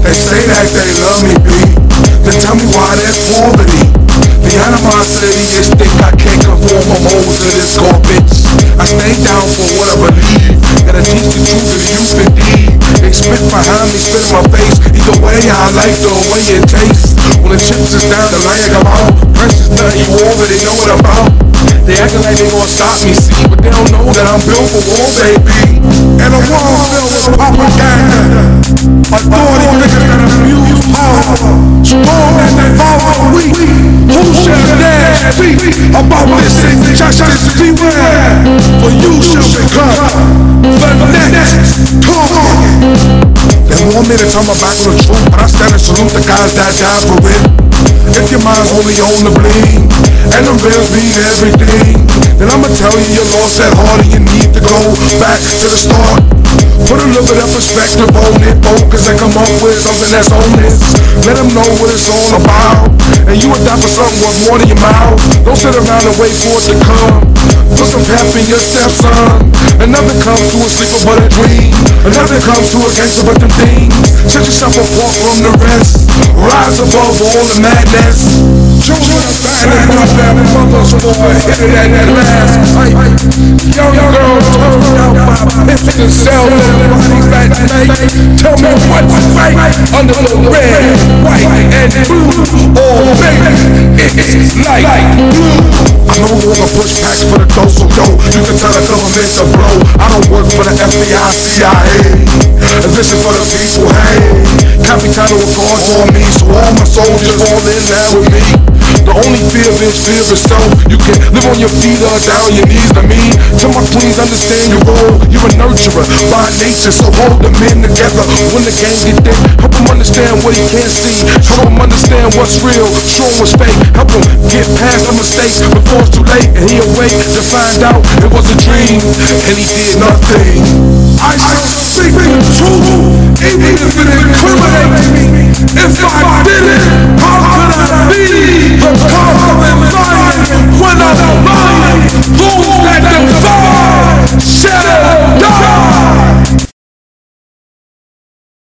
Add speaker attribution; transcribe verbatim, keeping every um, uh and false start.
Speaker 1: They say that they love me, B. Then tell me why there's poverty. The animosity is thick, I can't conform from holes in this garbage. I stay down for what I believe, gotta teach the truth to the youth indeed. They spit behind me, spit in my face. Either way, I like the way it tastes. When the chips is down and I ain't come out, precious nothing you already know what about. They acting like they gon' stop me, see, but they don't know that I'm built for war, baby. And the world sells propaganda. Authority figures that abuse power, strong and involved the weak. Who shall dare speak about this injustice? Beware, for you shall become the next target. They want me to come back to the truth, but I stand and salute the guys that died for it. If your mind only on the bling and the real be everything, then I'ma tell you you lost that heart and you need to go back to the start. Put a little bit of perspective on it, focus and come up with something that's honest. Let them know what it's all about, and you adapt for something worth more than your mouth. Don't sit around and wait for it to come. Put some pep in your step, son, and never come to a sleeper but a dream, and never come to a gangster but them things. Set yourself apart from the rest, rise above all the madness. True rap fighting my family mother's boy, hit it at that last pipe. Young girl turned out by pistol cell and bodies that night. Tell me what's right under the red, white, and blue, or baby, it's like blue. I no longer push packs for the dough, so yo, you can tell the government's a blow. I don't work for the F B I, C I A, and this is for the people, hey. Capital is hard for me, so all my soldiers all in there with me. The only fear is fear of self. You can live on your feet or down your knees to me. Tell my queens understand your role. You're a nurturer by nature, so hold them in together. When the game get thick, help them understand what he can't see. Help them understand what's real, show them what's fake. Help them get past the mistakes before it's too late. And he'll wait to find out it was a dream, and he did nothing. I am speaking the truth.